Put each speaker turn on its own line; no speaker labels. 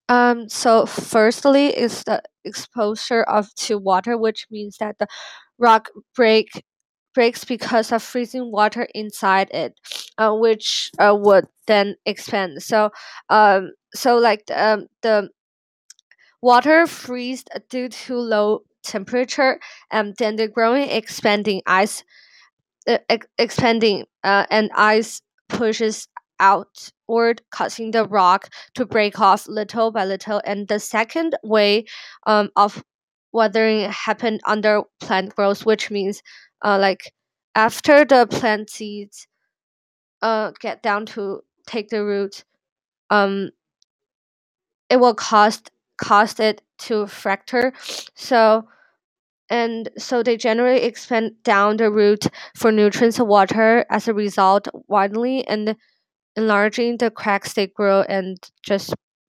So firstly is the exposure of to water, which means that the rock breaks because of freezing water inside it, which would then expand. So like the water freezed due to low temperature, and then the growing expanding ice expanding and ice pushes outward, causing the rock to break off little by little. And the second way of weathering happened under plant growth, which means like after the plant seeds get down to take the root, um, it will cause it to fracture. So so they generally expand down the root for nutrients and water, as a result, widening and enlarging the cracks they grow and just